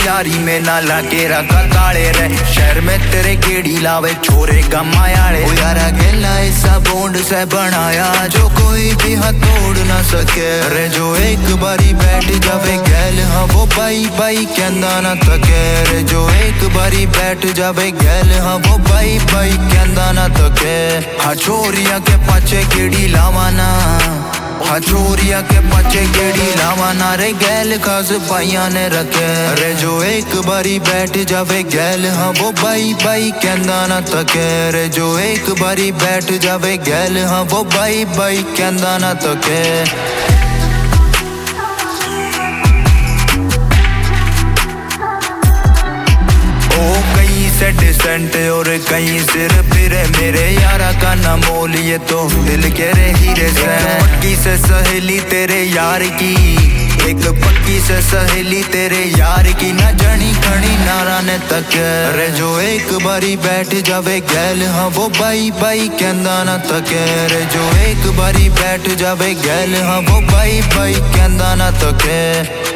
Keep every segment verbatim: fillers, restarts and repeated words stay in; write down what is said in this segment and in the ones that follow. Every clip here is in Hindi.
यारी में ना लाके रखा ताले रे। शहर में तेरे गेड़ी लावे छोरे गमा यारे। ओ यारा गेला ऐसा बॉन्ड से बनाया जो कोई भी हाथ तोड़ ना सके। अरे जो एक बारी बैठ जावे गैल हाँ वो बाई बाई कहंदा ना थके। अरे जो एक बारी बैठ जावे गैल हाँ वो बाई बाई कहंदा ना थके। हाँ छोरिया के पाछे गेड़ी लावाना, हाँ छोरिया के पाछे गेड़ी लावाना रे गैल खास पाइया ने रखे। अरे जो एक बारी बैठ जावे गैल हाँ वो बाई बाई कहंदा ना थके। अरे जो एक बारी बैठ जावे गैल हाँ वो बाई बाई कहंदा ना थके। डिसेंट और कहीं सिर फिरे मेरे यारा का ना मोल ये तो दिल के रे हीरे से। पक्की से सहेली तेरे यार की, एक पक्की से सहेली तेरे यार की ना जनी खड़ी नारा ने तक। अरे जो एक बारी बैठ जावे गैल हाँ वो बाई बाई कहंदा ना थके। अरे जो एक बारी बैठ जावे गैल हाँ वो बाई बाई कहंदा ना थके।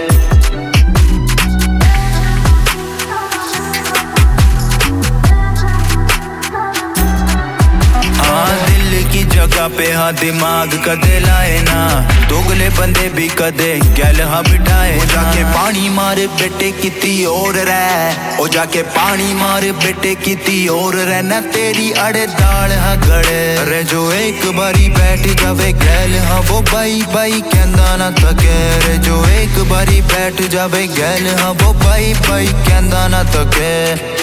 की जगह पे हाँ दिमाग कदे लाए ना, दोगले बंदे भी कदे गैल हाँ बिठाए। ओ जाके पानी मारे बेटे किती और रह, ओ जाके पानी मारे बेटे किती और रह ना तेरी अड़े दाल हाँ गड़े। अरे जो एक बारी बैठ जावे गैल हाँ वो बाई बाई कहंदा ना थके। अरे जो एक बारी बैठ जावे गैल हाँ वो बाई बाई कहंदा ना थके।